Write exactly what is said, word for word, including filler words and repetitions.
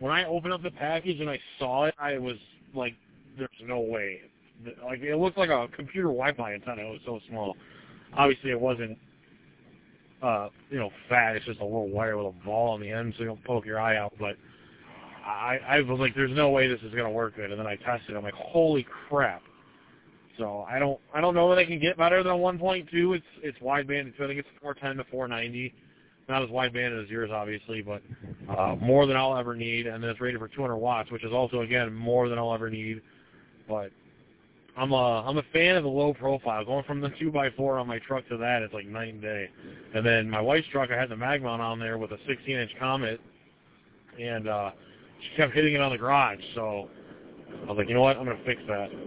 when I opened up the package and I saw it, I was like, there's no way. Like, it looked like a computer Wi-Fi antenna. It was so small. Obviously, it wasn't, uh, you know, fat. It's just a little wire with a ball on the end so you don't poke your eye out. But I, I was like, there's no way this is going to work good. And then I tested it. I'm like, holy crap. So I don't I don't know that I can get better than one point two. It's it's wideband. I think it's four ten to four ninety. Not as wideband as yours, obviously, but uh, more than I'll ever need. And then it's rated for two hundred watts, which is also, again, more than I'll ever need. But I'm a, I'm a fan of the low profile. Going from the two by four on my truck to that, it's like night and day. And then my wife's truck, I had the mag mount on there with a sixteen inch Comet, and uh, she kept hitting it on the garage. So I was like, you know what, I'm going to fix that.